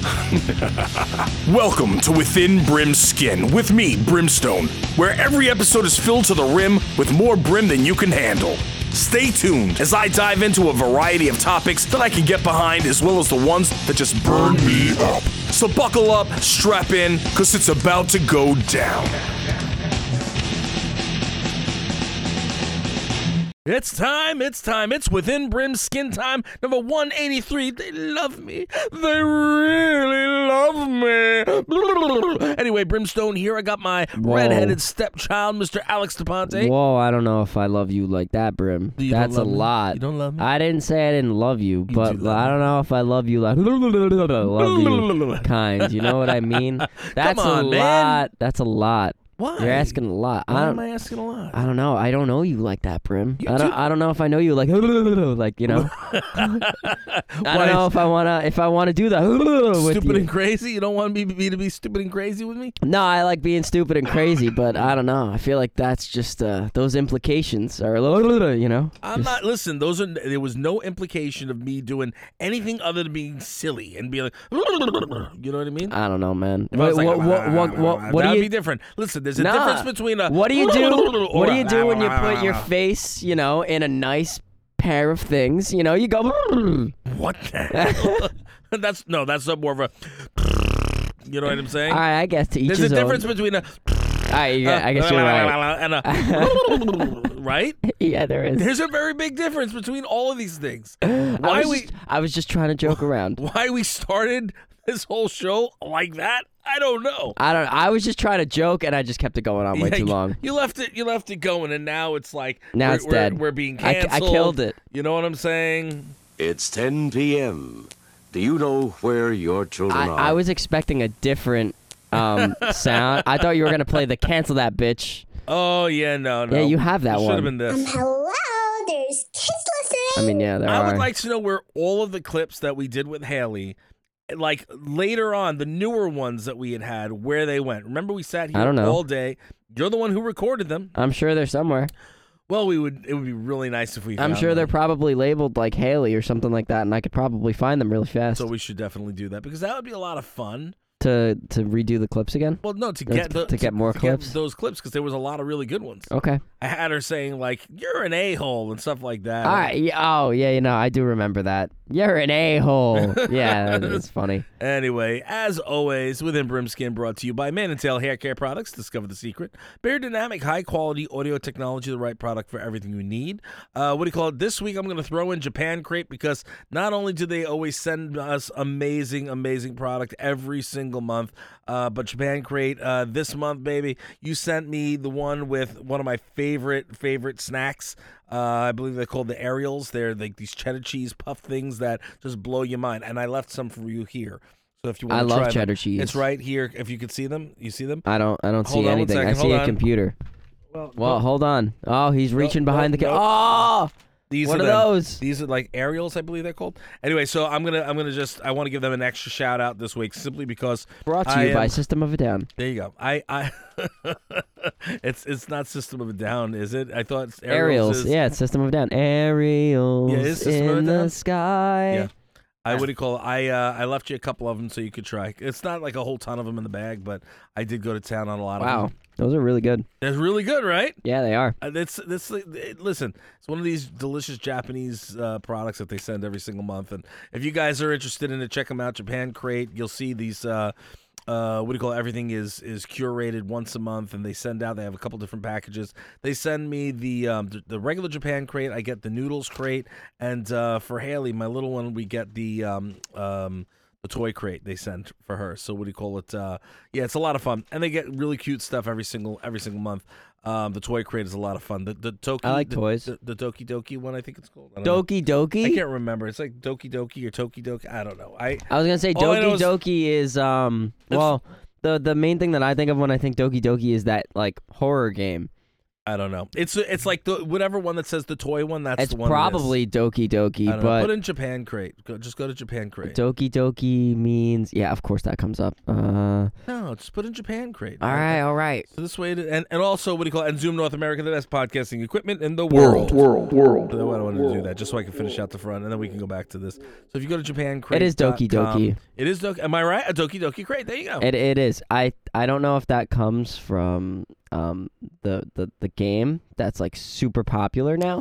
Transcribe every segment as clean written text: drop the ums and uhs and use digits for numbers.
Welcome to Within Brim's Skin with me, Brimstone, where every episode is filled to the rim with more brim than you can handle. Stay tuned as I dive into a variety of topics that I can get behind, as well as the ones that just burn me up. So buckle up, strap in, because it's about to go down. It's time. It's Within Brim's Skin time. Number 183. They love me. They really love me. Anyway, Brimstone here. I got my redheaded stepchild, Mr. Alex DePonte. Whoa, I don't know if I love you like that, Brim. That's a lot. You don't love me? I didn't say I didn't love you, but I don't know if I love you like love you kind. You know what I mean? That's Come on, a man. lot. That's a lot. Why? You're asking a lot. Why am I asking a lot? I don't know. I don't know you like that, Brim. You I don't know if I know you like you know. I don't know if I wanna do that with Stupid you. and crazy? You don't want me to be stupid and crazy with me? No, I like being stupid and crazy, but I don't know. I feel like that's just those implications are you know. I'm not. Listen, there was no implication of me doing anything other than being silly and being like, you know what I mean? I don't know, man. If I was like, What that do would you be different. Listen, there's a difference between a. What do you do? What do you do when you put your face, you know, in a nice pair of things? You know, you go. What the hell? That's more of a. You know what I'm saying? All right, I guess to each There's his a own. difference between a. I guess you're right. And a. Right? Yeah, there is. There's a very big difference between all of these things. I was just trying to joke around. Why we started this whole show like that? I don't know. I was just trying to joke, and I just kept it going on way too long. You left it going, and now it's like it's dead. We're being canceled. I killed it. You know what I'm saying? It's 10 p.m. Do you know where your children are? I was expecting a different sound. I thought you were gonna play the "Cancel That Bitch." Oh yeah, no. Yeah, you have that It one. should have been this. Hello, there's kids listening. I mean, yeah, there I are. would like to know where all of the clips that we did with Haley, like later on, the newer ones that we had, where they went. Remember, we sat I don't here know. all day. You're the one who recorded them. I'm sure they're somewhere. Well, it would be really nice if we. I'm found sure them. they're probably labeled like Haley or something like that, and I could probably find them really fast. So we should definitely do that because that would be a lot of fun. To redo the clips again? Well, no, to get more clips? get those clips because there was a lot of really good ones. Okay. I had her saying like "you're an a-hole" and stuff like that. All right. Yeah, oh, yeah, you know, I do remember that. You're an a-hole. Yeah, that's funny. Anyway, as always, Within Brimskin brought to you by Man & Tail Hair Care Products. Discover the secret. Bear Dynamic, high-quality audio technology, the right product for everything you need. What do you call it? This week, I'm going to throw in Japan Crate because not only do they always send us amazing, amazing product every single month, but Japan Crate, this month, baby, you sent me the one with one of my favorite snacks. I believe they're called the Ariels. They're like these cheddar cheese puff things that just blow your mind. And I left some for you here. So if you want I to love try cheddar them, cheese. it's right here. If you could see them, you see them? I don't Hold see on 1 anything. second, I see hold a on. computer. Well, hold on. Oh, he's reaching behind the camera. no. Oh! These What are are them. those? These are like Ariels, I believe they're called. Anyway, so I want to give them an extra shout out this week simply because Brought to you by System of a Down. There you go. I it's not System of a Down, is it? I thought it's Ariels. Yeah, it's System of a Down. Ariels Yeah, it is System of a in Down? the sky. Yeah. What do you call it? I left you a couple of them so you could try. It's not like a whole ton of them in the bag, but I did go to town on a lot of Wow. them. Those are really good. They're really good, right? Yeah, they are. Listen, it's one of these delicious Japanese products that they send every single month. And if you guys are interested in it, check them out. Japan Crate. You'll see these. Everything is curated once a month, and they send out. They have a couple different packages. They send me the regular Japan Crate. I get the noodles crate, and for Haley, my little one, we get the toy crate they send for her. So it's a lot of fun, and they get really cute stuff every single month. The toy crate is a lot of fun. The Toki, I like toys. The Doki Doki one, I think it's called. I don't know. Doki Doki? I can't remember. It's like Doki Doki or Toki Doki. I don't know. I was gonna say all I know Doki is- Doki is well, the main thing that I think of when I think Doki Doki is that like horror game. I don't know. It's like the whatever one that says the toy one. That's It's the one. probably Doki Doki, I don't know. but Put in Japan Crate. Just go to Japan Crate. Doki Doki means of course that comes up. No, just put in Japan Crate. All right. So this way, and also what do you call it? And Zoom North America, the best podcasting equipment in the world. So I wanted to do that just so I can finish out the front, and then we can go back to this. So if you go to Japan Crate, It is Doki Doki. It is Doki. Am I right? A Doki Doki Crate. There you go. It is. I don't know if that comes from the game that's like super popular now.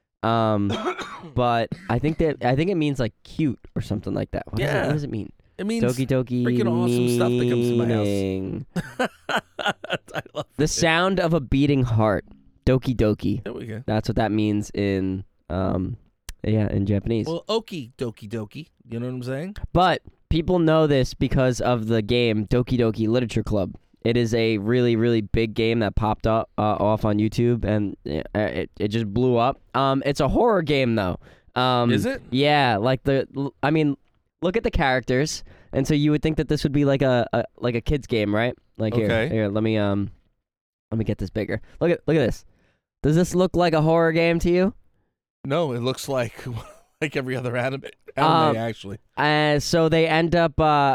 But I think it means like cute or something like that. What does it mean? It means Doki Doki freaking awesome stuff that comes to my house. I love the sound of a beating heart. Doki Doki. There we go. That's what that means in in Japanese. Well, Okie Doki Doki. You know what I'm saying? But people know this because of the game Doki Doki Literature Club. It is a really, really big game that popped up off on YouTube, and it just blew up. It's a horror game, though. Is it? Yeah, look at the characters, and so you would think that this would be like a kid's game, right? Like Okay. here, let me get this bigger. Look at this. Does this look like a horror game to you? No, it looks like every other anime actually. So they end up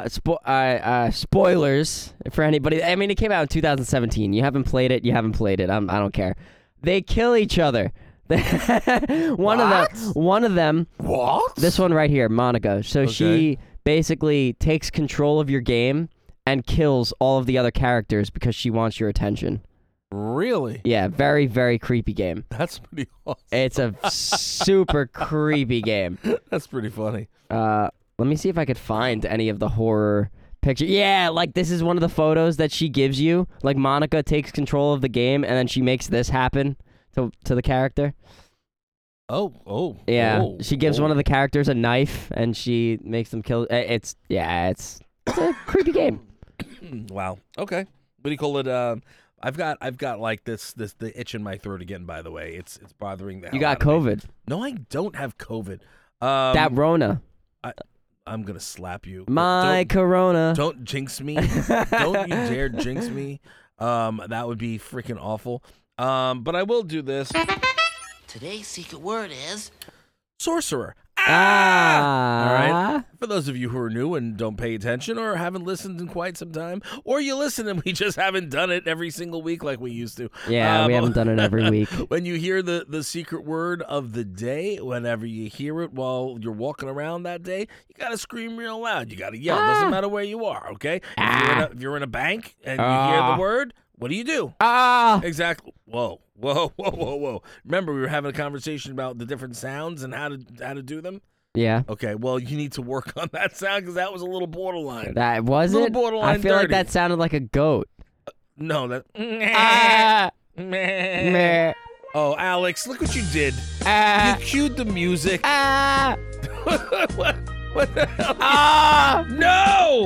spoilers for anybody. I mean, it came out in 2017. You haven't played it. I don't care. They kill each other. One of them. What? This one right here, Monica. So she basically takes control of your game and kills all of the other characters because she wants your attention. Really? Yeah, very, very creepy game. That's pretty awesome. It's a super creepy game. That's pretty funny. Let me see if I could find any of the horror pictures. Yeah, like this is one of the photos that she gives you. Like Monica takes control of the game and then she makes this happen to the character. Oh. Yeah, she gives one of the characters a knife and she makes them kill. It's a creepy game. Wow. Okay. What do you call it? I've got like the itch in my throat again. By the way, it's bothering the hell You got out of me. COVID. No, I don't have COVID. That Rona. I'm gonna slap you. My Corona. Don't jinx me. Don't you dare jinx me. That would be freaking awful. But I will do this. Today's secret word is Sorcerer. All Ah. right. For those of you who are new and don't pay attention or haven't listened in quite some time, or you listen and we just haven't done it every single week like we used to. Yeah, we haven't done it every week. When you hear the secret word of the day, whenever you hear it while you're walking around that day, you got to scream real loud. You got to yell. Doesn't matter where you are, okay? If you're in a bank and you hear the word, what do you do? Exactly. Whoa. Remember, we were having a conversation about the different sounds and how to do them? Yeah. Okay, well, you need to work on that sound because that was a little borderline. That was Little it? borderline I feel like dirty. that sounded like a goat. No, that... Meh. Oh, Alex, look what you did. Ah. You cued the music. Ah. What the hell? Ah. No!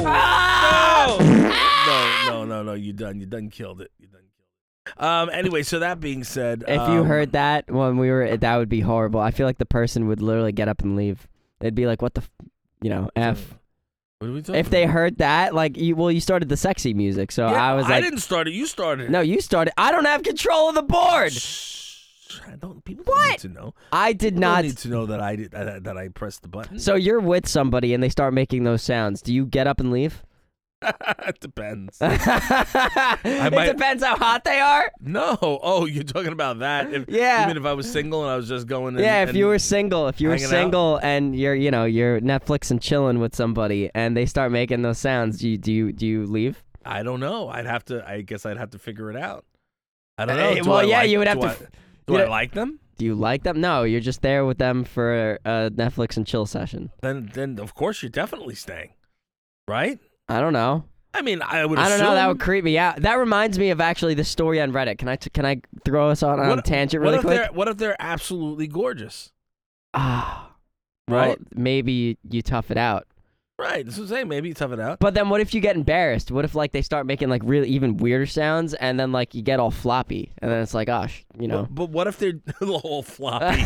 Ah. No, you done killed it. Anyway, so that being said, If you heard that when that would be horrible. I feel like the person would literally get up and leave. They'd be like, what the, F. What are we talking If they heard that, like, you started the sexy music, so yeah, I was like. I didn't start it, you started it. No, you started. I don't have control of the board. People don't need to know. I did People not. need to know that I did that I pressed the button. So you're with somebody and they start making those sounds. Do you get up and leave? It depends. It depends how hot they are. No. Oh, you're talking about that. Yeah. Even if I was single and I was just going. If you were single, and you're you're Netflix and chilling with somebody, and they start making those sounds, do you leave? I don't know. I guess I'd have to figure it out. I don't know. You would have to. Do I like them? Do you like them? No, you're just there with them for a Netflix and chill session. Then of course you're definitely staying, right? I don't know. I mean, I would. I don't know. That assume- would creep me out. That reminds me of actually the story on Reddit. Can I throw us on a tangent really quick? What if they're absolutely gorgeous? Well, Right? maybe you tough it out. Right. This is saying maybe you tough it out. But then what if you get embarrassed? What if like they start making like really even weirder sounds and then like you get all floppy and then it's like, gosh, But what if they're all floppy?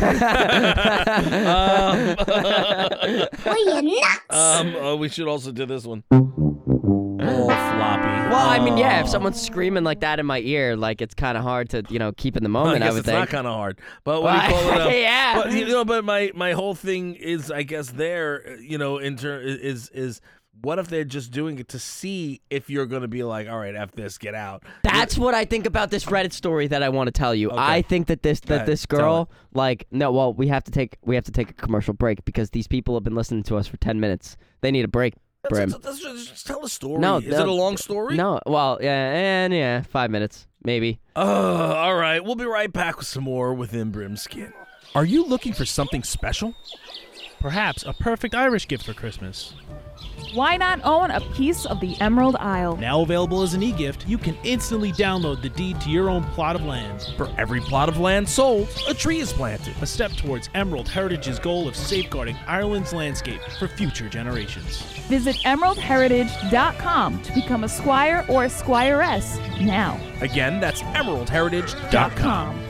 Well, you nuts. We should also do this one. All floppy. Well, I mean, yeah, if someone's screaming like that in my ear, like it's kind of hard to, keep in the moment. I guess would it's think. not kind of hard, but what do you call it? Yeah. But my whole thing is, I guess there, is what if they're just doing it to see if you're going to be like, all right, F this, get out. That's what I think about this Reddit story that I want to tell you. Okay. I think that this girl, we have to take a commercial break because these people have been listening to us for 10 minutes. They need a break. Brim. Just tell a story. No, is it a long story? No, well, yeah, 5 minutes, maybe. All right, we'll be right back with some more Within Brim Skin. Are you looking for something special? Perhaps a perfect Irish gift for Christmas. Why not own a piece of the Emerald Isle? Now available as an e-gift, you can instantly download the deed to your own plot of land. For every plot of land sold, a tree is planted. A step towards Emerald Heritage's goal of safeguarding Ireland's landscape for future generations. Visit emeraldheritage.com to become a squire or a squiress now. Again, that's emeraldheritage.com.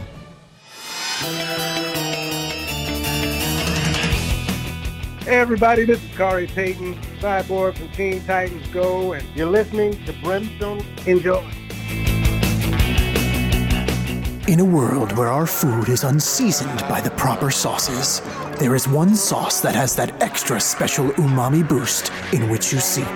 Hey everybody, this is Corey Payton, Cyborg from Teen Titans Go, and you're listening to Brimstone. Enjoy. In a world where our food is unseasoned by the proper sauces, there is one sauce that has that extra special umami boost in which you seek.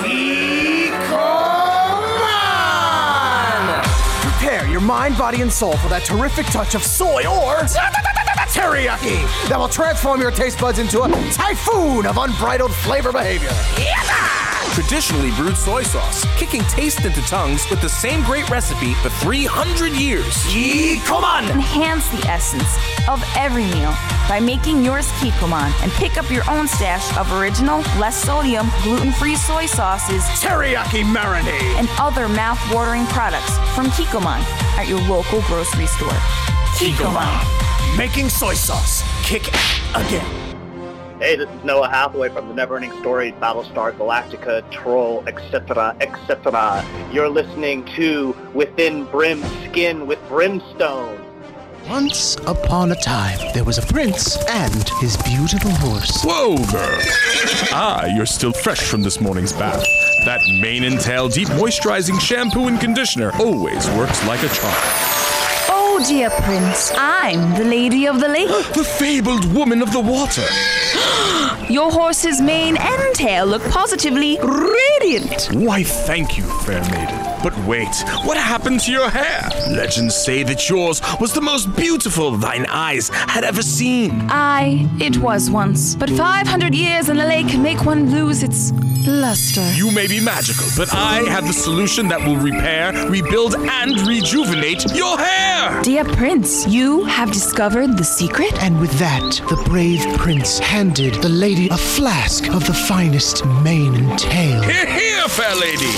Kikoman! Prepare your mind, body, and soul for that terrific touch of soy or teriyaki that will transform your taste buds into a typhoon of unbridled flavor behavior. Traditionally brewed soy sauce, kicking taste into tongues with the same great recipe for 300 years. Kikoman! Enhance the essence of every meal by making yours Kikoman and pick up your own stash of original, less sodium, gluten-free soy sauces, teriyaki marinade, and other mouth-watering products from Kikoman at your local grocery store. Kikoman. Making soy sauce kick again. Hey, this is Noah Hathaway from the Neverending Stories, Battlestar Galactica, Troll, etc., etc. You're listening to Within Brim's Skin with Brimstone. Once upon a time, there was a prince and his beautiful horse. Whoa, girl. You're still fresh from this morning's bath. That mane and tail deep moisturizing shampoo and conditioner always works like a charm. Oh, dear Prince, I'm the Lady of the Lake. The fabled woman of the water. Your horse's mane and tail look positively radiant. Why, thank you, fair maiden. But wait, what happened to your hair? Legends say that yours was the most beautiful thine eyes had ever seen. It was once. But 500 years in the lake can make one lose its luster. You may be magical, but I have the solution that will repair, rebuild, and rejuvenate your hair! Dear Prince, you have discovered the secret? And with that, the brave prince handed the lady a flask of the finest mane and tail. Hear, hear, fair lady!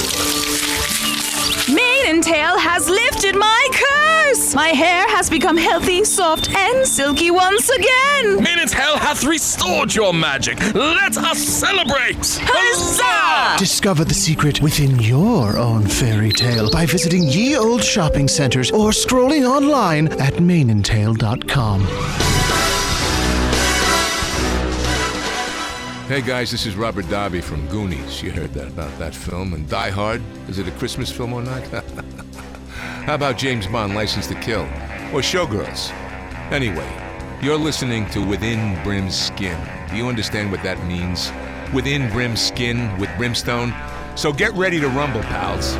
Mane and tail has lifted my curse! My hair has become healthy, soft, and silky once again! Mane and tail hath restored your magic! Let us celebrate! Huzzah! Discover the secret within your own fairy tale by visiting ye old shopping centers or scrolling online at maneandtail.com. Hey guys, this is Robert Darby from Goonies. You heard that about that film. And Die Hard, is it a Christmas film or not? How about James Bond, License to Kill? Or Showgirls? Anyway, you're listening to Within Brim's Skin. Do you understand what that means? Within Brim's Skin with Brimstone? So get ready to rumble, pals.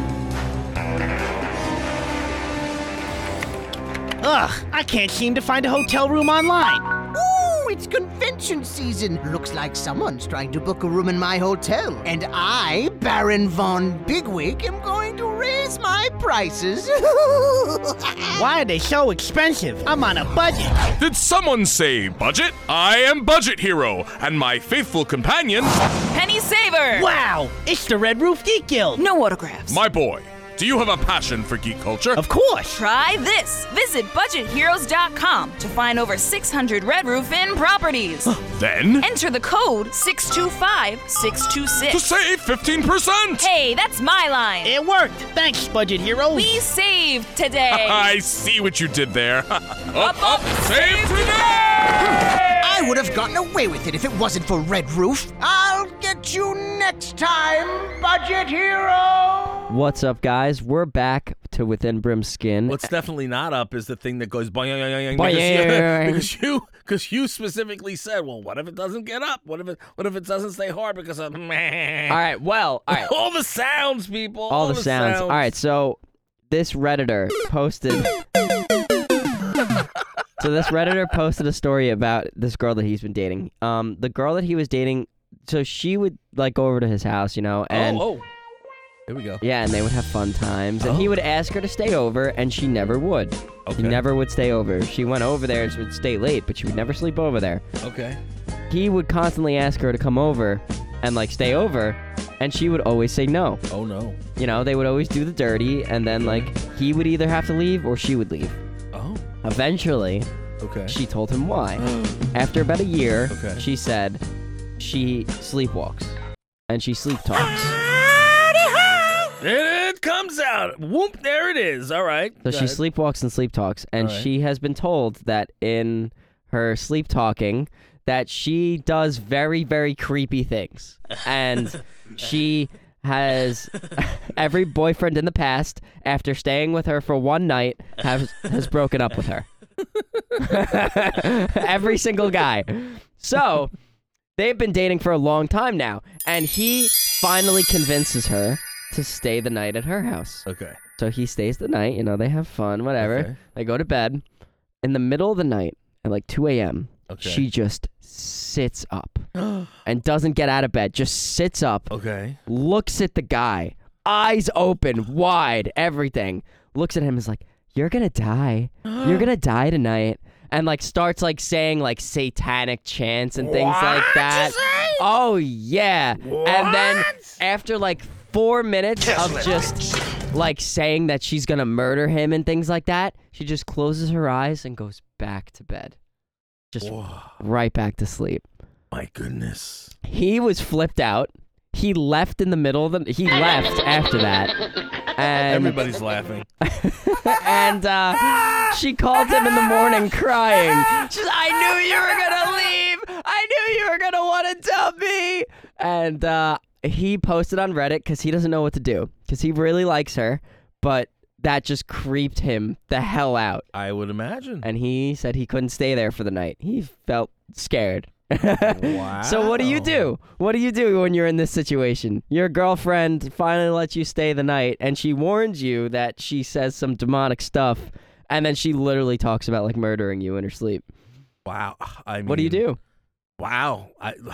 Ugh, I can't seem to find a hotel room online. It's convention season. Looks like someone's trying to book a room in my hotel. And I, Baron Von Bigwig, am going to raise my prices. Why are they so expensive? I'm on a budget. Did someone say budget? I am Budget Hero, and my faithful companion... Penny Saver! Wow, it's the Red Roof Geek Guild. No autographs. My boy, do you have a passion for geek culture? Of course. Try this. Visit budgetheroes.com to find over 600 Red Roof Inn properties. Then? Enter the code 625626. To save 15%! Hey, that's my line. It worked. Thanks, Budget Heroes. We saved today. I see what you did there. up, save today! I would have gotten away with it if it wasn't for Red Roof. I'll get you next time, Budget Hero! What's up, guys? We're back to Within Brim's Skin. What's definitely not up is the thing that goes boing, because you specifically said, well, what if it doesn't get up? What if it doesn't stay hard because of meh? All right, well, all right. All the sounds, people. All the sounds. All right, so this Redditor posted. So this Redditor posted a story about this girl that he's been dating. The girl that he was dating, so she would like go over to his house, you know, and here we go. Yeah, and they would have fun times, and he would ask her to stay over, and she never would. Okay. She never would stay over. She went over there and she would stay late, but she would never sleep over there. Okay. He would constantly ask her to come over and like stay over, and she would always say no. Oh no. You know, they would always do the dirty, and then like he would either have to leave or she would leave. Oh. Eventually, she told him why. After about a year, she said she sleepwalks and she sleep talks. It comes out. Whoop, there it is. All right. So she sleepwalks and sleep talks, and she has been told that in her sleep talking that she does very, very creepy things. And she has every boyfriend in the past, after staying with her for one night, has broken up with her. Every single guy. So they've been dating for a long time now, and he finally convinces her to stay the night at her house. Okay. So he stays the night, you know, they have fun, whatever. Okay. They go to bed. In the middle of the night, at like 2 a.m., she just sits up and doesn't get out of bed, just sits up, looks at the guy, eyes open, wide, everything, looks at him and is like, you're gonna die. You're gonna die tonight. And like starts like saying like satanic chants and things like that. Oh, yeah. And then after like 4 minutes of just like saying that she's gonna murder him and things like that, she just closes her eyes and goes back to bed. Just right back to sleep. My goodness. He was flipped out. He left in the middle of the... He left after that. And everybody's laughing. And she called him in the morning crying. She's like, I knew you were gonna leave. I knew you were gonna want to dump me. And he posted on Reddit because he doesn't know what to do. Because he really likes her, but that just creeped him the hell out. I would imagine. And he said he couldn't stay there for the night. He felt scared. Wow. So what do you do? What do you do when you're in this situation? Your girlfriend finally lets you stay the night, and she warns you that she says some demonic stuff, and then she literally talks about like murdering you in her sleep. Wow. I mean, what do you do? Wow.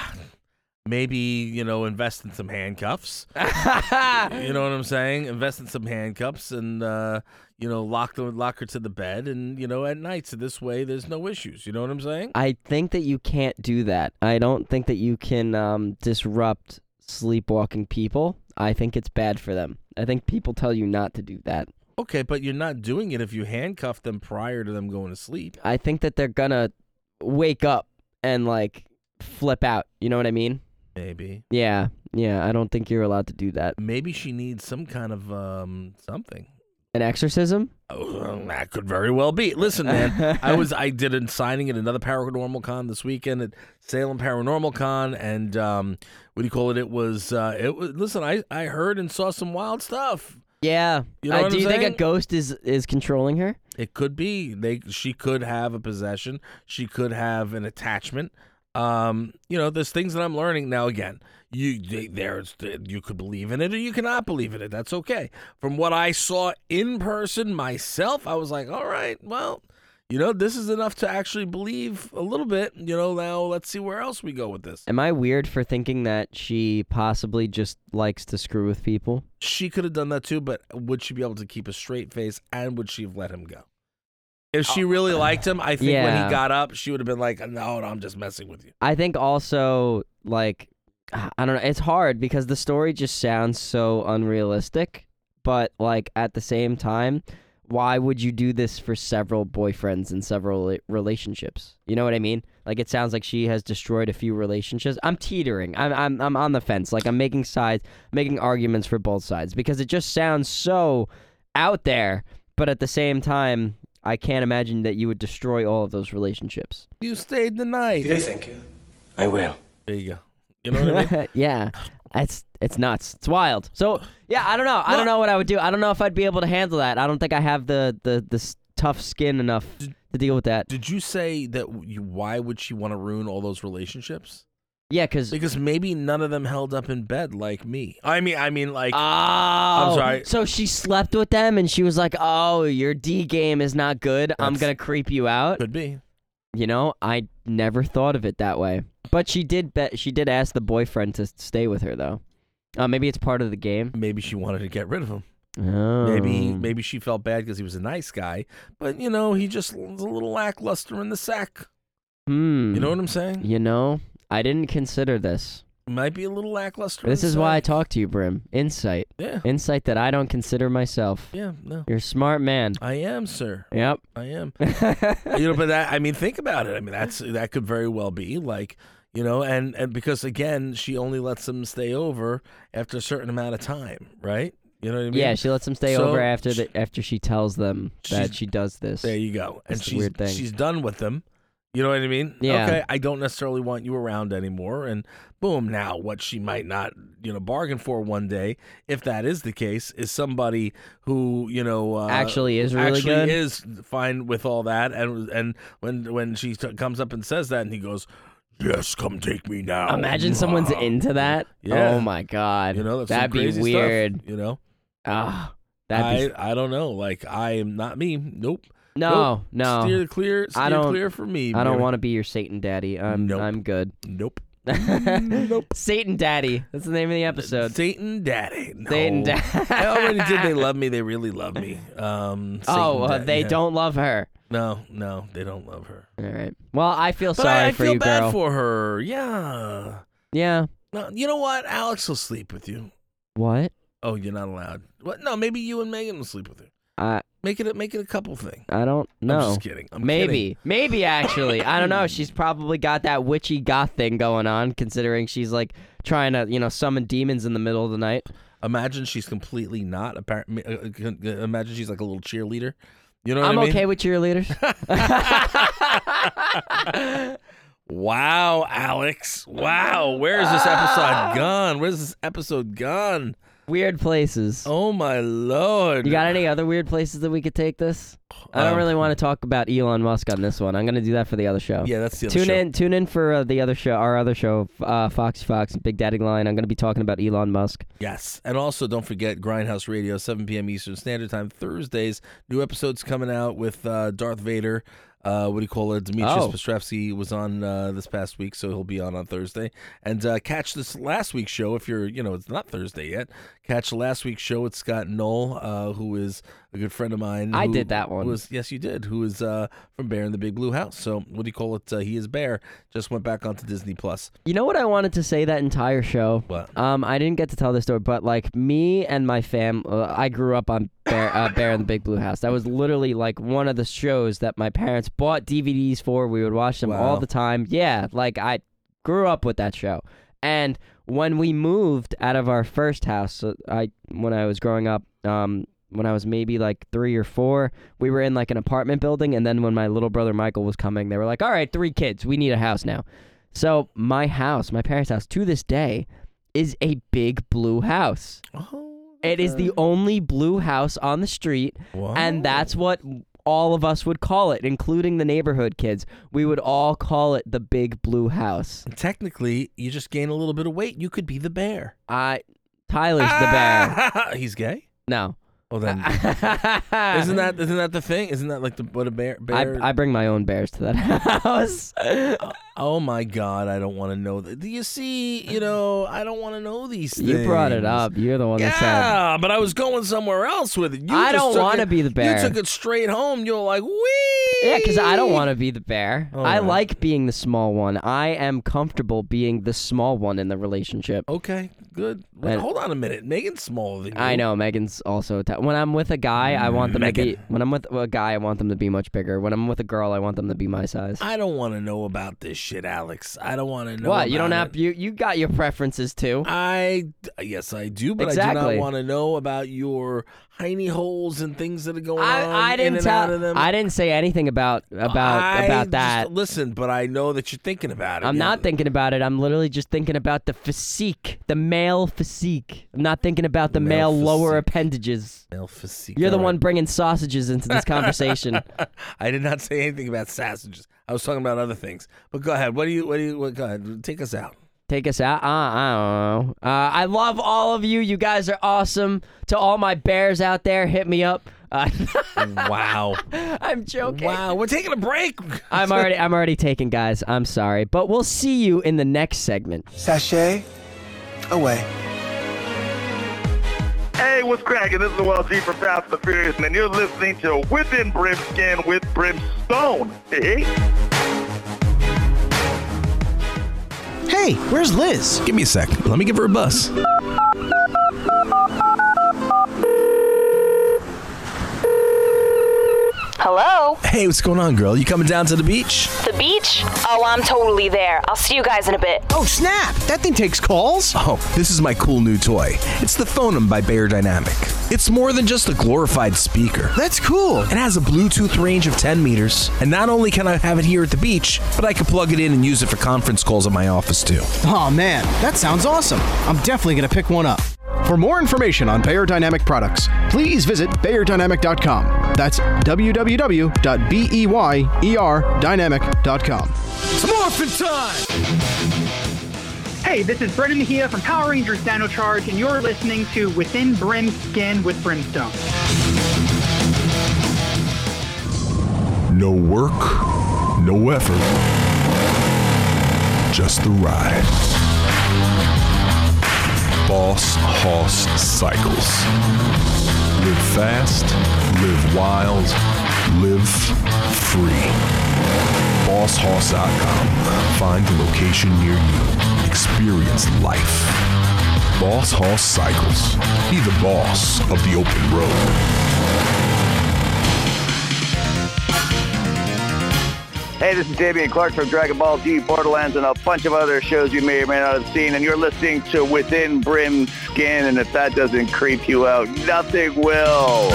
Maybe, you know, invest in some handcuffs. You know what I'm saying? Invest in some handcuffs and, you know, lock her to the bed and, you know, at night. So this way there's no issues. You know what I'm saying? I think that you can't do that. I don't think that you can disrupt sleepwalking people. I think it's bad for them. I think people tell you not to do that. Okay, but you're not doing it if you handcuff them prior to them going to sleep. I think that they're gonna wake up and, like, flip out. You know what I mean? Maybe. Yeah, I don't think you're allowed to do that. Maybe she needs some kind of something. An exorcism? Oh, that could very well be. Listen, man, I did a signing at another Paranormal Con this weekend at Salem Paranormal Con, and what do you call it? It was. Listen, I heard and saw some wild stuff. Yeah. You know what do I'm you think a saying? ghost is controlling her? It could be. She could have a possession. She could have an attachment. You know, there's things that I'm learning now. Again, you could believe in it or you cannot believe in it. That's okay. From what I saw in person myself, I was like, all right, well, you know, this is enough to actually believe a little bit. You know, now let's see where else we go with this. Am I weird for thinking that she possibly just likes to screw with people? She could have done that too, but would she be able to keep a straight face, and would she have let him go? If she really liked him, I think when he got up, she would have been like, no, I'm just messing with you. I think also, like, I don't know, it's hard because the story just sounds so unrealistic, but, like, at the same time, why would you do this for several boyfriends and several relationships? You know what I mean? Like, it sounds like she has destroyed a few relationships. I'm teetering. I'm on the fence. Like, I'm making arguments for both sides because it just sounds so out there, but at the same time, I can't imagine that you would destroy all of those relationships. You stayed the night. Thank you. I will. There you go. You know what I mean? Yeah. It's It's nuts. It's wild. So yeah, I don't know. I don't know what I would do. I don't know if I'd be able to handle that. I don't think I have the tough skin enough to deal with that. Did you say that? Why would she want to ruin all those relationships? Yeah, because maybe none of them held up in bed like me. I mean, like. Oh, I'm sorry. So she slept with them, and she was like, "Oh, your D game is not good. I'm gonna creep you out." Could be. You know, I never thought of it that way. But she did ask the boyfriend to stay with her, though. Maybe it's part of the game. Maybe she wanted to get rid of him. Oh. Maybe she felt bad because he was a nice guy, but he just was a little lackluster in the sack. You know what I'm saying? You know, I didn't consider this. Might be a little lackluster. This is why I talk to you, Brim. Insight. Yeah. Insight that I don't consider myself. Yeah, no. You're a smart man. I am, sir. Yep. I am. But think about it. I mean, that could very well be like, and because again, she only lets them stay over after a certain amount of time, right? You know what I mean? Yeah, she lets them stay over after she tells them that she does this. There you go. And That's the weird thing. She's done with them. You know what I mean? Yeah. Okay, I don't necessarily want you around anymore. And boom, now what she might not, bargain for one day, if that is the case, is somebody who, actually is really good. Is fine with all that. And when she comes up and says that, and he goes, "Yes, come take me now." Imagine someone's into that. Yeah. Oh my God. That's that'd some be crazy weird. Stuff, I don't know. Like, I am not me. Nope. No. Steer clear for me. I don't want to be your Satan daddy. I'm good. Nope. Satan daddy. That's the name of the episode. Satan daddy. No. Satan daddy. I already did. They love me. They really love me. They don't love her. No, they don't love her. All right. Well, I feel But sorry I for you, feel bad girl. for her. Yeah. Yeah. No, you know what? Alex will sleep with you. What? Oh, you're not allowed. What? No, maybe you and Megan will sleep with her. Make it a couple thing. I don't know. I'm just kidding. Maybe actually. I don't know. She's probably got that witchy goth thing going on, considering she's like trying to, summon demons in the middle of the night. Imagine she's completely not. Imagine she's like a little cheerleader. You know what I mean? I'm okay with cheerleaders. Wow, Alex. Wow. Where is this episode gone? Where's this episode gone? Weird places. Oh, my Lord. You got any other weird places that we could take this? I don't really want to talk about Elon Musk on this one. I'm going to do that for the other show. Yeah, that's the other show. Tune in for the other show, our other show, Fox, Big Daddy Line. I'm going to be talking about Elon Musk. Yes. And also, don't forget Grindhouse Radio, 7 p.m. Eastern Standard Time, Thursdays. New episodes coming out with Darth Vader. Demetrius Pastrevsky was on this past week, so he'll be on Thursday. And catch this last week's show if you're, it's not Thursday yet. Catch last week's show with Scott Knoll, who is a good friend of mine. I did that one. Yes, you did. Who is from Bear in the Big Blue House. So, He is Bear. Just went back onto Disney+. You know what I wanted to say that entire show? What? I didn't get to tell this story, but like me and my I grew up on Bear in the Big Blue House. That was literally like one of the shows that my parents bought DVDs for. We would watch them all the time. Yeah, like I grew up with that show. And when we moved out of our first house, when I was growing up, when I was maybe like 3 or 4, we were in like an apartment building. And then when my little brother Michael was coming, they were like, "All right, 3 kids, we need a house now." So my parents' house, to this day, is a big blue house. It is the only blue house on the street, and that's what all of us would call it, including the neighborhood kids. We would all call it the big blue house. Technically, you just gain a little bit of weight. You could be the bear. Tyler's the bear. He's gay? No. Well then, isn't that the thing? Isn't that like what a bear? I bring my own bears to that house. Oh my God, I don't want to know that. Do you see? I don't want to know these things. You brought it up. You're the one that said. Yeah, but I was going somewhere else with it. I don't want to be the bear. You took it straight home. You're like, wee. Yeah, because I don't want to be the bear. I like being the small one. I am comfortable being the small one in the relationship. Okay, good. Wait, hold on a minute. Megan's smaller than you. I know Megan's also. When I'm with a guy, I want them to be. When I'm with a guy, I want them to be much bigger. When I'm with a girl, I want them to be my size. I don't want to know about this shit, Alex. I don't want to know. What? You don't about have you got your preferences too. Yes, I do, but I do Exactly. not want to know about your hiney holes and things that are going on I didn't in and tell. out of them. I didn't say anything about that. Just, listen, but I know that you're thinking about it. I'm not thinking about it. I'm literally just thinking about the physique, the male physique. I'm not thinking about the male lower appendages. Male physique. You're the all one right. bringing sausages into this conversation. I did not say anything about sausages. I was talking about other things. But go ahead. Go ahead. Take us out. Take us out? I don't know. I love all of you. You guys are awesome. To all my bears out there, hit me up. Wow. I'm joking. Wow, we're taking a break. I'm already taking, guys. I'm sorry. But we'll see you in the next segment. Sachet away. Hey, what's cracking? This is the G from Fast and the Furious, and you're listening to Within Brimskin with Brimstone. Hey. Hey, where's Liz? Give me a sec. Let me give her a buzz. Hello? Hey, what's going on, girl? You coming down to the beach? The beach? Oh, I'm totally there. I'll see you guys in a bit. Oh, snap! That thing takes calls? Oh, this is my cool new toy. It's the Phonem by Beyerdynamic. It's more than just a glorified speaker. That's cool. It has a Bluetooth range of 10 meters, and not only can I have it here at the beach, but I can plug it in and use it for conference calls at my office too. Oh, man, that sounds awesome. I'm definitely going to pick one up. For more information on Beyerdynamic products, please visit Beyerdynamic.com. That's www.beyeerdynamic.com. It's morphin' time! Hey, this is Brendan Mejia from Power Rangers Dino Charge, and you're listening to Within Brimskin with Brimstone. No work, no effort, just the ride. Boss Hoss Cycles. Live fast, live wild, live free. BossHoss.com. Find the location near you. Experience life. Boss Hoss Cycles. Be the boss of the open road. Hey, this is Damian Clark from Dragon Ball Z, Borderlands, and a bunch of other shows you may or may not have seen, and you're listening to Within Brimskin, and if that doesn't creep you out, nothing will.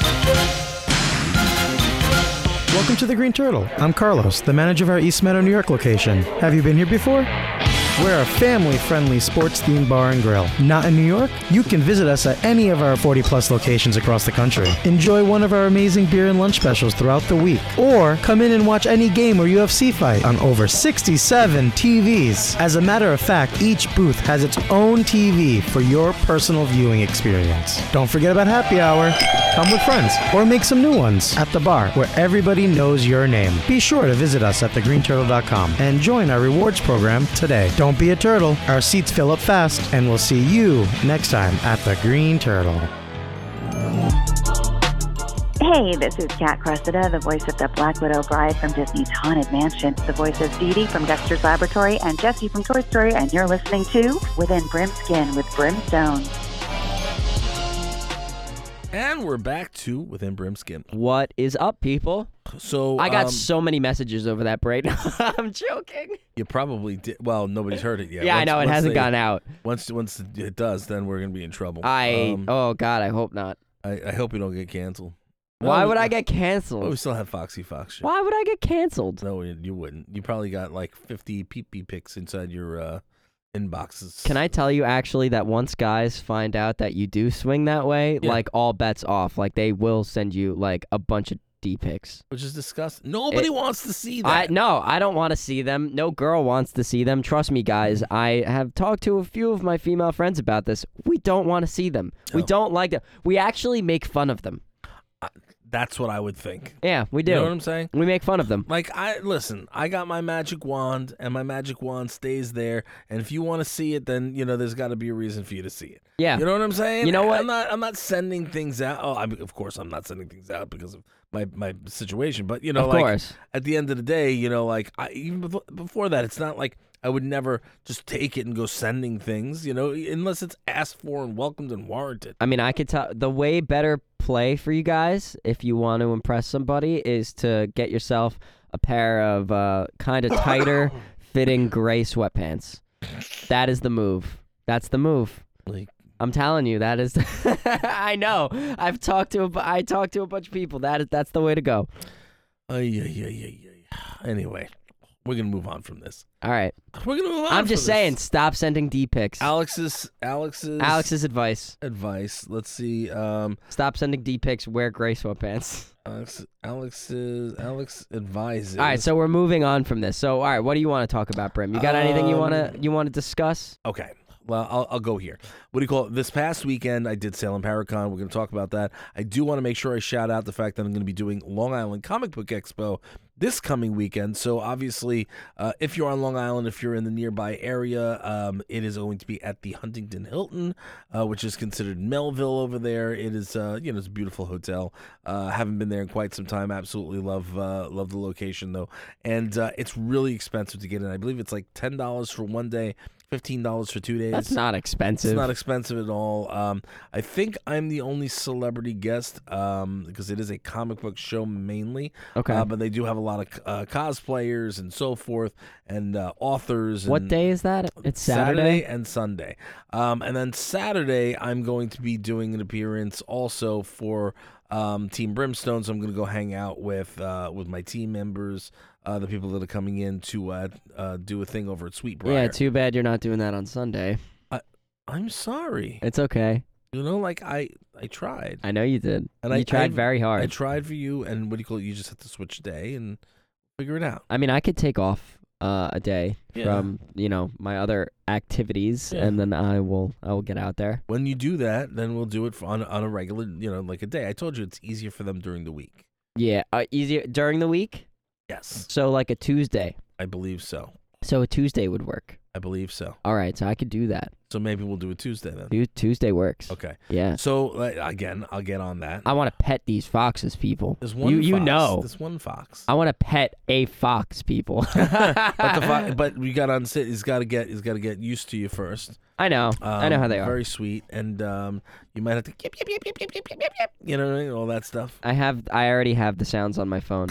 Welcome to the Green Turtle. I'm Carlos, the manager of our East Meadow, New York location. Have you been here before? We're a family-friendly sports-themed bar and grill. Not in New York? You can visit us at any of our 40-plus locations across the country. Enjoy one of our amazing beer and lunch specials throughout the week. Or come in and watch any game or UFC fight on over 67 TVs. As a matter of fact, each booth has its own TV for your personal viewing experience. Don't forget about happy hour. Come with friends or make some new ones at the bar where everybody knows your name. Be sure to visit us at thegreenturtle.com and join our rewards program today. Don't be a turtle. Our seats fill up fast, and we'll see you next time at the Green Turtle. Hey, this is Kat Cressida, the voice of the Black Widow Bride from Disney's Haunted Mansion, the voice of Dee Dee from Dexter's Laboratory, and Jessie from Toy Story, and you're listening to Within Brimskin with Brimstone. And we're back to Within Brimskin. What is up, people? So I got so many messages over that break. I'm joking. You probably did. Well, nobody's heard it yet. Yeah, I know. It hasn't gone out. Once it does, then we're going to be in trouble. Oh, God, I hope not. I hope we don't get canceled. Why would I get canceled? Well, we still have Foxy Fox shit. Why would I get canceled? No, you wouldn't. You probably got like 50 pee-pee pics inside your inboxes. Can I tell you actually that once guys find out that you do swing that way, like all bets off. Like they will send you like a bunch of D pics. Which is disgusting. Nobody wants to see that. I don't want to see them. No girl wants to see them. Trust me, guys. I have talked to a few of my female friends about this. We don't want to see them. No. We don't like them. We actually make fun of them. That's what I would think. Yeah, we do. You know what I'm saying? We make fun of them. Like, I got my magic wand, and my magic wand stays there, and if you want to see it, then, there's got to be a reason for you to see it. Yeah. You know what I'm saying? You know what? I'm not sending things out. Oh, of course I'm not sending things out because of my situation, but, of course. At the end of the day, even before that, it's not like I would never just take it and go sending things, unless it's asked for and welcomed and warranted. I mean, I could tell the way better play for you guys if you want to impress somebody is to get yourself a pair of kind of tighter fitting gray sweatpants. That is the move. That's the move. Like, I'm telling you, that is. I know. I talked to a bunch of people. That's the way to go. Anyway, we're gonna move on from this. All right. We're gonna move on. I'm just saying, stop sending D pics. Alex's advice. Let's see. Stop sending D pics. Wear gray sweatpants. Alex advises. All right, so we're moving on from this. So, all right, what do you want to talk about, Brim? You got anything you want to discuss? Okay. Well, I'll go here. What do you call it? This past weekend, I did Salem Paracon. We're going to talk about that. I do want to make sure I shout out the fact that I'm going to be doing Long Island Comic Book Expo this coming weekend. So obviously, if you're on Long Island, if you're in the nearby area, it is going to be at the Huntington Hilton, which is considered Melville over there. It is, it's a beautiful hotel. Haven't been there in quite some time. Absolutely love the location though, and it's really expensive to get in. I believe it's like $10 for one day. $15 for 2 days. That's not expensive. It's not expensive at all. I think I'm the only celebrity guest because it is a comic book show mainly. Okay. But they do have a lot of cosplayers and so forth and authors. What and day is that? It's Saturday and Sunday. And then Saturday, I'm going to be doing an appearance also for Team Brimstone. So I'm going to go hang out with my team members. The people that are coming in to do a thing over at Sweetbriar. Yeah, too bad you're not doing that on Sunday. I'm sorry. It's okay. You know, like I tried. I know you did. And you tried very hard. I tried for you, and what do you call it? You just have to switch day and figure it out. I mean, I could take off a day from my other activities, and then I will get out there. When you do that, then we'll do it on a regular, like a day. I told you it's easier for them during the week. Yeah, easier during the week. Yes. So like a Tuesday. I believe so. So a Tuesday would work. I believe so. All right, so I could do that. So maybe we'll do a Tuesday then. Tuesday works. Okay. Yeah. So again, I'll get on that. I want to pet these foxes, people. There's one fox. You know. There's one fox. I want to pet a fox, people. but we got on sit. He's got to get used to you first. I know. I know how they are. Very sweet, and you might have to yip, yip, yip, yip, yip, yip, yip, yip, you know, all that stuff. I already have the sounds on my phone.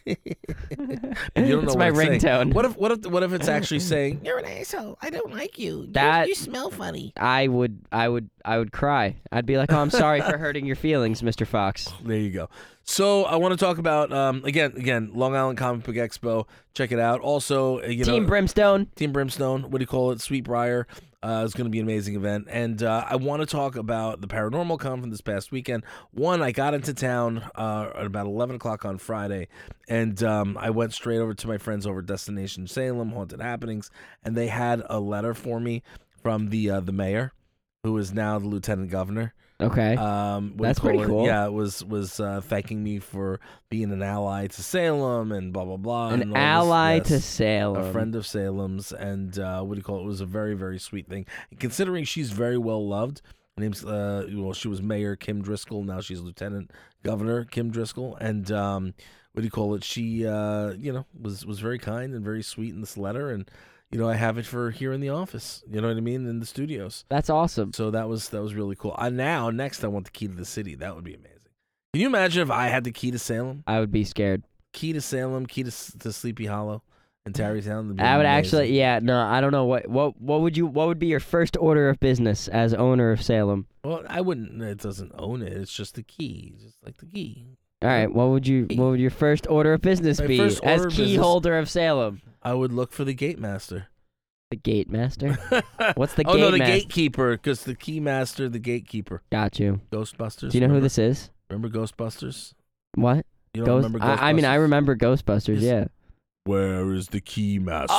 And you don't know it's what my it's saying. ringtone. What if it's actually saying you're an asshole? I don't like you. You smell funny. I would cry. I'd be like, "Oh, I'm sorry for hurting your feelings, Mr. Fox." There you go. So I want to talk about again Long Island Comic Book Expo. Check it out. Also, Team Brimstone. What do you call it? Sweetbriar. It's going to be an amazing event. And I want to talk about the Paranormal Con from this past weekend. One, I got into town at about 11 o'clock on Friday, and I went straight over to my friends over at Destination Salem, Haunted Happenings, and they had a letter for me from the mayor, who is now the lieutenant governor. Okay. That's pretty cool. Yeah, it was thanking me for being an ally to Salem and blah, blah, blah. An ally to Salem. A friend of Salem's. And what do you call it? It was a very, very sweet thing. And considering she's very well loved. Her name's, she was Mayor Kim Driscoll. Now she's Lieutenant Governor Kim Driscoll. And what do you call it? She, was very kind and very sweet in this letter. And I have it for here in the office. You know what I mean? In the studios. That's awesome. So that was really cool. Next I want the key to the city. That would be amazing. Can you imagine if I had the key to Salem? I would be scared. Key to Salem, key to Sleepy Hollow in Tarrytown. I would actually, I don't know what would be your first order of business as owner of Salem? Well, I wouldn't. It doesn't own it. It's just the key, just like the key. All right. What would your first order of business be as key holder of Salem? I would look for the gate master. The gate master? What's the gate master? Oh, no, the gatekeeper, because the key master, the gatekeeper. Got you. Ghostbusters. Do you know who this is? Remember Ghostbusters? What? You don't remember Ghostbusters? I remember Ghostbusters, yeah. Where is the key master?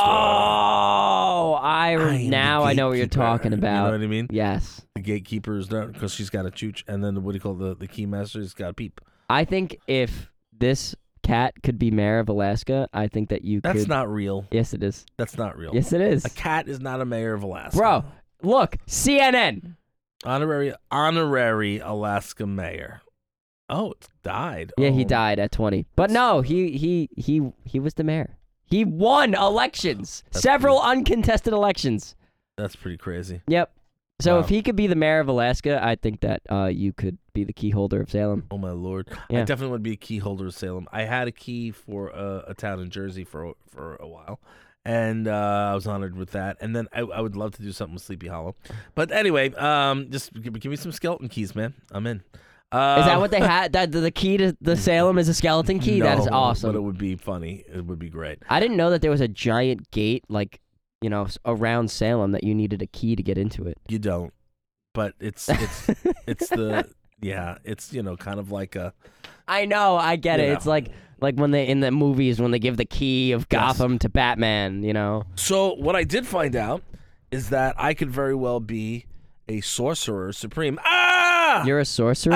Oh, I know what you're talking about. You know what I mean? Yes. The gatekeeper is there because she's got a chooch, and then what do you call the key master? He's got a peep. I think if this cat could be mayor of Alaska, I think that you could. That's not real. Yes, it is. That's not real. Yes, it is. A cat is not a mayor of Alaska. Bro, look, CNN. Honorary Alaska mayor. Oh, it's died. Yeah, he died at 20. But no, he was the mayor. He won elections. Several uncontested elections. That's pretty crazy. Yep. So if he could be the mayor of Alaska, I think that you could be the key holder of Salem. Oh, my Lord. Yeah. I definitely would be a key holder of Salem. I had a key for a town in Jersey for a while, and I was honored with that. And then I would love to do something with Sleepy Hollow. But anyway, just give me some skeleton keys, man. I'm in. Is that what they had? That the key to the Salem is a skeleton key? No, that is awesome. But it would be funny. It would be great. I didn't know that there was a giant gate, like, around Salem that you needed a key to get into it. You don't. But it's the it's kind of like a. I know, I get it. Yeah. It's like when they in the movies when they give the key of Gotham to Batman, So what I did find out is that I could very well be a sorcerer supreme. You're a sorcerer?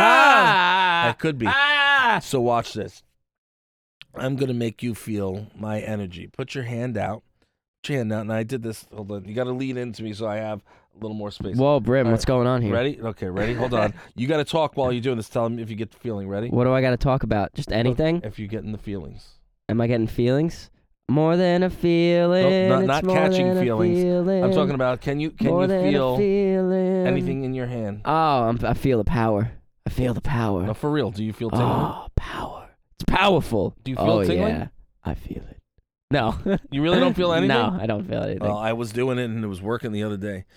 I could be. So watch this. I'm gonna make you feel my energy. Put your hand out. Put your hand out. And I did this. Hold on. You got to lean into me so I have a little more space. Whoa, Brim, All what's going on here? Ready? Okay, ready? Hold on. You got to talk while you're doing this. Tell me if you get the feeling. Ready? What do I got to talk about? Just anything? If you're getting the feelings. Am I getting feelings? More than a feeling. Nope, not it's more catching than a feelings. feeling. I'm talking about can you More than a feel feeling. anything in your hand? Oh, I feel the power. I feel the power. No, for real. Do you feel tingling? Oh, power. It's powerful. Do you feel tingling? Yeah, I feel it. No. You really don't feel anything? No, I don't feel anything. Well, I was doing it and it was working the other day.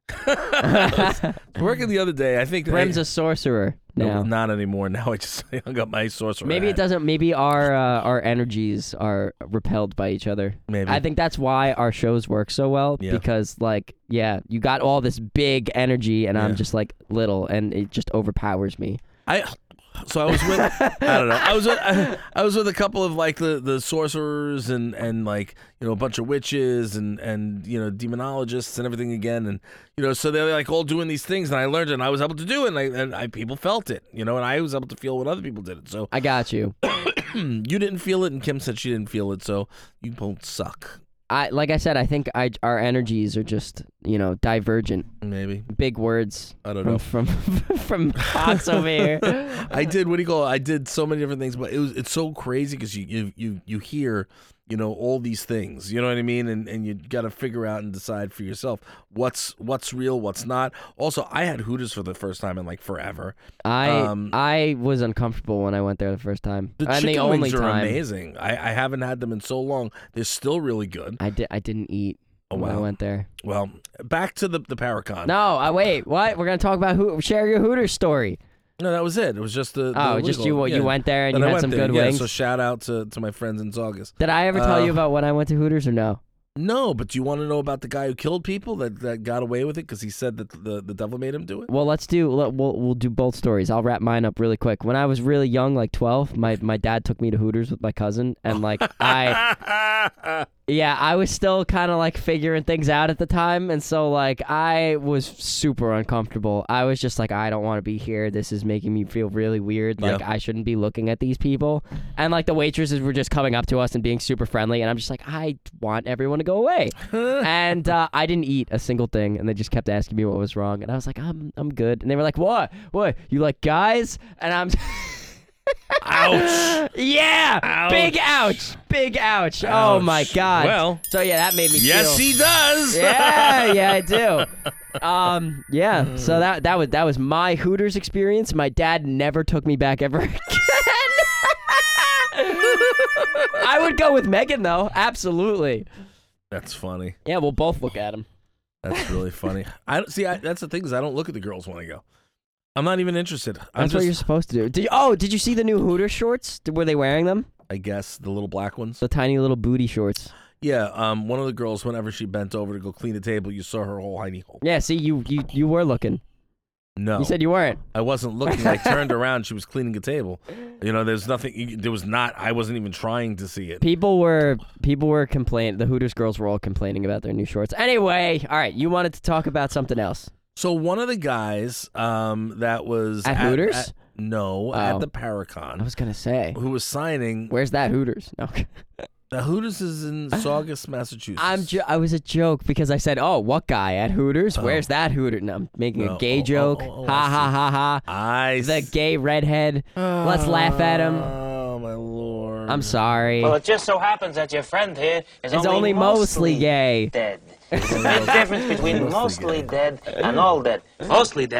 It was working the other day. I think Brim's a sorcerer now. No, not anymore. Now I just hung up my sorcerer. Maybe hat. it doesn't. Maybe our energies are repelled by each other. Maybe. I think that's why our shows work so well. Yeah. Because you got all this big energy, and I'm just like little, and it just overpowers me. So I was with I don't know. I was with a couple of like the sorcerers and like a bunch of witches and demonologists and everything again, and so they're like all doing these things, and I learned it and I was able to do it, and I people felt it, and I was able to feel when other people did it. So I got you. You didn't feel it, and Kim said she didn't feel it, so you both suck. Like I said, I think our energies are just divergent. Maybe big words. I don't know from Fox over here. I did I did so many different things, but it's so crazy because you hear all these things, you know what I mean, and you got to figure out and decide for yourself what's real, what's not. Also, I had Hooters for the first time in like forever. I was uncomfortable when I went there the first time. The and chicken the only wings are time. amazing. I haven't had them in so long. They're still really good. I didn't eat when I went there. Well, back to the Paracon. No, wait, what? We're gonna talk about share your Hooters story. No, that was it. It was just you went there and you had some good wings. So shout out to my friends in Saugus. Did I ever tell you about when I went to Hooters or no? No, but do you want to know about the guy who killed people that got away with it because he said that the devil made him do it? Well, we'll do both stories. I'll wrap mine up really quick. When I was really young, like 12, my dad took me to Hooters with my cousin, and like I was still kind of like figuring things out at the time, and so like I was super uncomfortable. I was just like, I don't want to be here. This is making me feel really weird. Like I shouldn't be looking at these people. And like the waitresses were just coming up to us and being super friendly, and I'm just like, I want everyone to go away. And I didn't eat a single thing, and they just kept asking me what was wrong, and I was like, I'm good. And they were like, what? You like guys? And I'm. Ouch. Yeah. Ouch. Big ouch. Oh my God. Well. So yeah, that made me Yes, feel. he does. Yeah, I do. Yeah. So that was my Hooters experience. My dad never took me back ever again. I would go with Megan though. Absolutely. That's funny. Yeah, we'll both look at him. That's really funny. That's the thing is I don't look at the girls when I go. I'm not even interested. That's what you're supposed to do. Did you see the new Hooters shorts? Were they wearing them? I guess the little black ones. The tiny little booty shorts. Yeah. One of the girls, whenever she bent over to go clean the table, you saw her whole hiney hole. Yeah. See, you were looking. No. You said you weren't. I wasn't looking. I turned around. She was cleaning a table. There's nothing. There was not. I wasn't even trying to see it. People were complaining. The Hooters girls were all complaining about their new shorts. Anyway, all right. You wanted to talk about something else. So one of the guys that was at Hooters? at the Paracon. I was gonna say who was signing. Where's that Hooters? No. The Hooters is in Saugus, Massachusetts. I was a joke because I said, "Oh, what guy at Hooters? Where's that Hooters?" No, I'm making a gay joke. Ha ha. The gay redhead. Let's laugh at him. Oh my Lord! I'm sorry. Well, it just so happens that your friend here is only mostly gay. Dead. There's a big difference between mostly dead and all dead. Mostly dead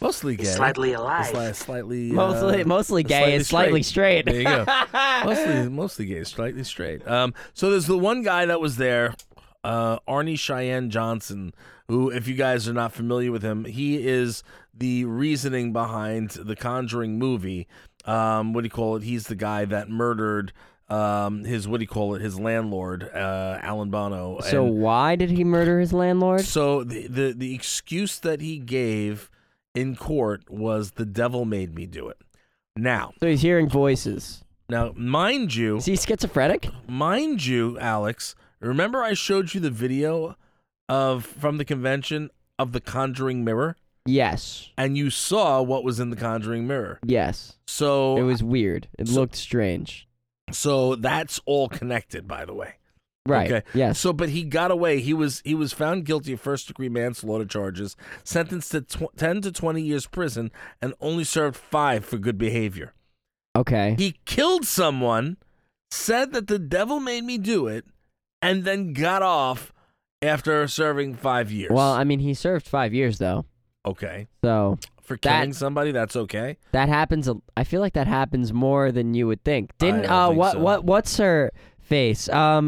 Mostly gay. Slightly alive. Slightly. Mostly gay and slightly straight. There you go. mostly gay, slightly straight. So there's the one guy that was there, Arnie Cheyenne Johnson, who, if you guys are not familiar with him, he is the reasoning behind the Conjuring movie. He's the guy that murdered his landlord, Alan Bono. So why did he murder his landlord? So the excuse that he gave in court was the devil made me do it. Now, so he's hearing voices. Now, mind you, is he schizophrenic? Mind you, Alex, remember I showed you the video from the convention of the Conjuring mirror? Yes. And you saw what was in the Conjuring mirror? Yes. So it was weird. It looked strange. So that's all connected, by the way. Right. Okay. Yes. So, but he got away. He was found guilty of first-degree manslaughter charges, sentenced to 10 to 20 years prison, and only served 5 for good behavior. Okay. He killed someone, said that the devil made me do it, and then got off after serving 5 years. Well, I mean, he served 5 years though. Okay. So for killing somebody, that's okay. That happens. I feel like that happens more than you would think. Didn't what's her face?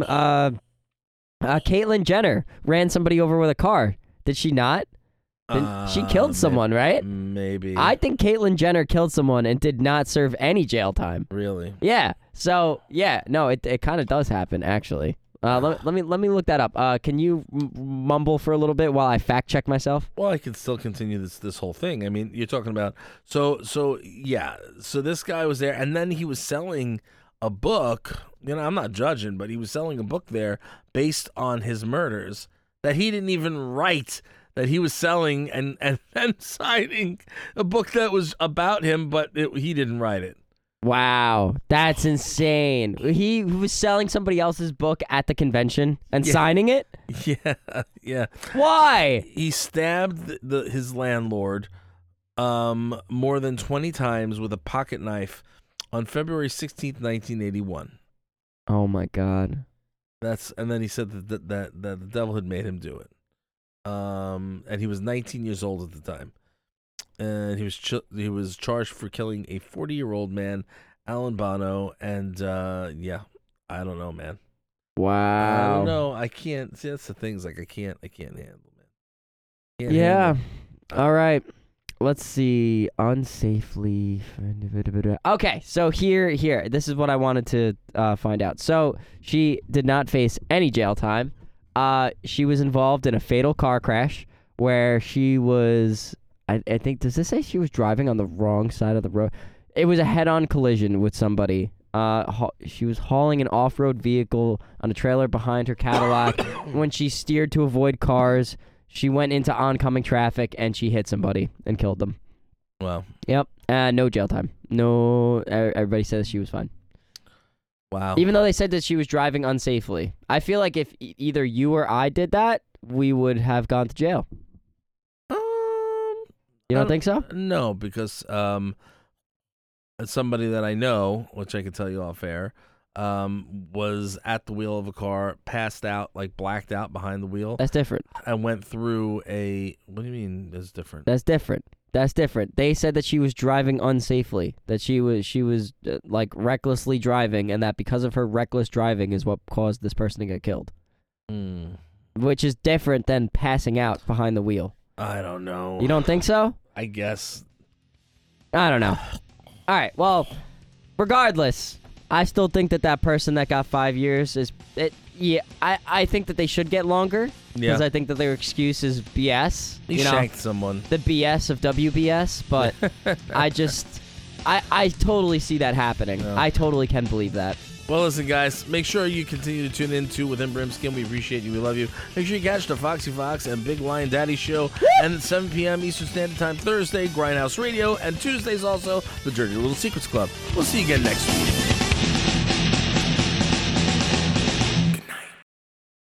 Caitlyn Jenner ran somebody over with a car. Did she not? She killed someone, right? Maybe. I think Caitlyn Jenner killed someone and did not serve any jail time. Really? Yeah. So yeah, no, it kind of does happen actually. Let me look that up. Can you mumble for a little bit while I fact check myself? Well, I can still continue this whole thing. I mean, you're talking about so this guy was there, and then he was selling a book. You know, I'm not judging, but he was selling a book there based on his murders that he didn't even write. That he was selling and signing a book that was about him, but he didn't write it. Wow, that's insane. He was selling somebody else's book at the convention and signing it? Yeah. Why? He stabbed his landlord more than 20 times with a pocket knife on February 16th, 1981. Oh, my God. And then he said that the devil had made him do it. And he was 19 years old at the time. And he was charged for killing a 40-year-old man, Alan Bono, and I don't know, man. Wow. I don't know. I can't. See, that's the things like I can't handle, man. Yeah. All right. Let's see. Unsafely. Okay, so here. This is what I wanted to find out. So she did not face any jail time. She was involved in a fatal car crash where she was. I think, does this say she was driving on the wrong side of the road? It was a head-on collision with somebody. She was hauling an off-road vehicle on a trailer behind her Cadillac. When she steered to avoid cars, she went into oncoming traffic and she hit somebody and killed them. Wow. Yep. No jail time. No. Everybody says she was fine. Wow. Even though they said that she was driving unsafely. I feel like if either you or I did that, we would have gone to jail. You don't think so? No, because somebody that I know, which I can tell you off air, was at the wheel of a car, passed out, like blacked out behind the wheel. That's different. And went through a. What do you mean? That's different. That's different. They said that she was driving unsafely. That she was like recklessly driving, and that because of her reckless driving is what caused this person to get killed. Which is different than passing out behind the wheel. I don't know. You don't think so? I guess. I don't know. All right. Well, regardless, I still think that person that got 5 years is it. Yeah, I think that they should get longer because I think that their excuse is BS. He shanked someone. The BS of WBS, but I totally see that happening. Yeah. I totally can believe that. Well, listen, guys, make sure you continue to tune in to Within Brimskin. We appreciate you. We love you. Make sure you catch the Foxy Fox and Big Lion Daddy show. And at 7 p.m. Eastern Standard Time, Thursday, Grindhouse Radio. And Tuesdays also, the Dirty Little Secrets Club. We'll see you again next week.